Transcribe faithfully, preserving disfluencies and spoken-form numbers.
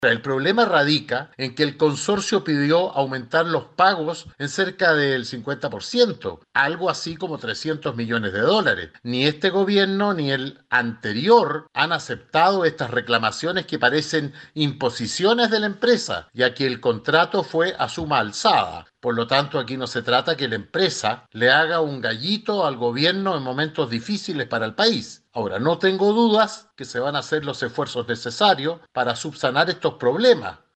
El problema radica en que el consorcio pidió aumentar los pagos en cerca del cincuenta por ciento, algo así como trescientos millones de dólares. Ni este gobierno ni el anterior han aceptado estas reclamaciones que parecen imposiciones de la empresa, ya que el contrato fue a suma alzada. Por lo tanto, aquí no se trata que la empresa le haga un gallito al gobierno en momentos difíciles para el país. Ahora, no tengo dudas que se van a hacer los esfuerzos necesarios para subsanar estos problemas,